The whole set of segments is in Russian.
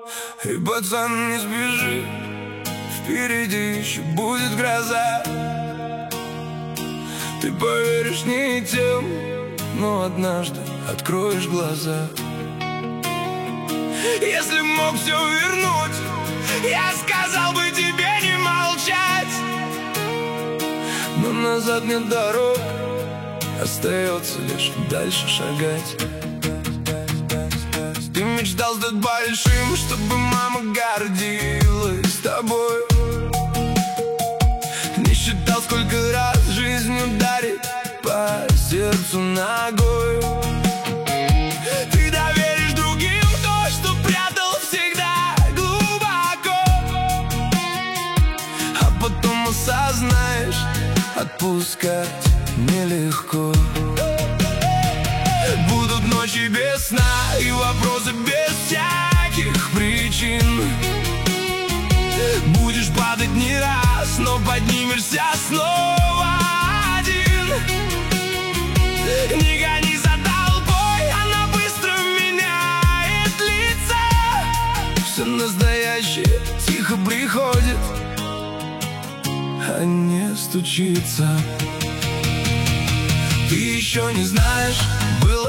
И пацан, не спеши, впереди еще будет гроза. Ты поверишь не тем, но однажды откроешь глаза. Если мог все вернуть, я сказал бы тебе не молчать. Но назад нет дорог, остается лишь дальше шагать. Ты мечтал стать большим, чтобы мама гордилась тобой. Не считал, сколько раз жизнь ударит по сердцу ногой. Ты доверишь другим то, что прятал всегда глубоко, а потом осознаешь, отпускать нелегко. Будут ночи без сна и вопросы без всяких причин. Будешь падать не раз, но поднимешься снова один. Не гони за толпой, она быстро меняет лица. Все настоящее тихо приходит, а не стучится. Ты еще не знаешь, было,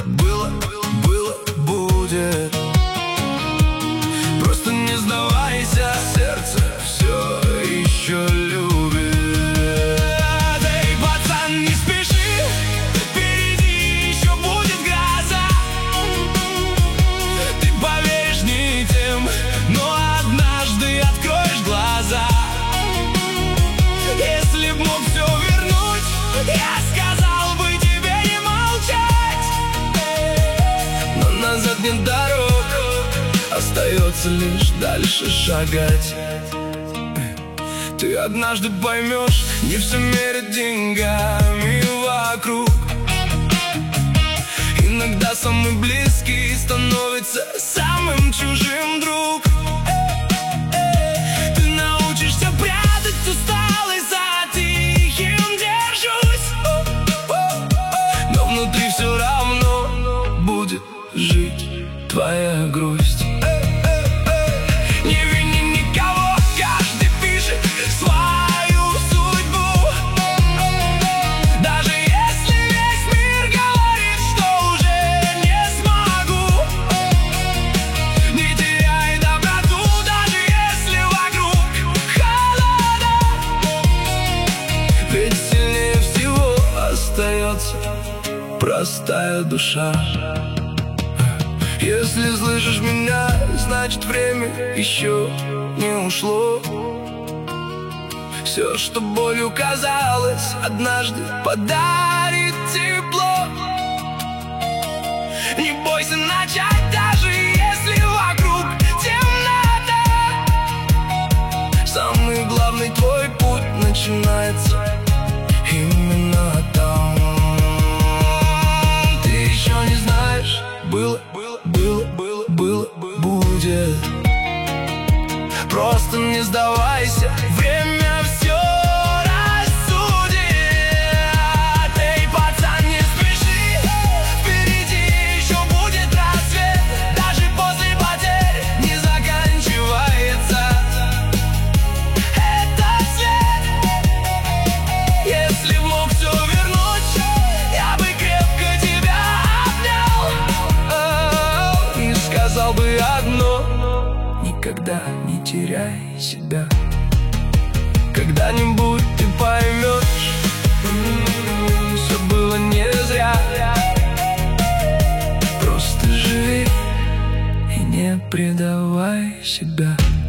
будет. Просто не сдавайся, сердце все еще любит. Эй, пацан, не спеши, впереди еще будет гроза. Ты поверишь не тем, но однажды откроешь глаза. Если б мог все вернуть, я сказал бы тебе не молчать. Но назад нет дорог, остается лишь дальше шагать. Ты однажды поймешь, не все мерят деньгами вокруг. Иногда самый близкий становится самым чужим друг. Ты научишься прятать усталость за тихим держусь, но внутри все равно будет жить твоя грусть. Не вини никого, каждый пишет свою судьбу. Даже если весь мир говорит, что уже не смогу. Не теряй доброту, даже если вокруг холода. Ведь сильнее всего остается простая душа. Если слышишь меня, значит время еще не ушло. Все, что болью казалось, однажды подарит тепло. Не бойся начать, даже если вокруг темнота. Самый главный твой путь начинается именно там. Ты еще не знаешь, было, будет. Просто не сдавайся, время все рассудит. Эй, пацан, не спеши, впереди еще будет рассвет. Даже после потерь не заканчивается этот свет. Если б мог все вернуть, я бы крепко тебя обнял и сказал бы одно: никогда не теряй себя. Когда-нибудь ты поймешь, все было не зря. Просто живи и не предавай себя.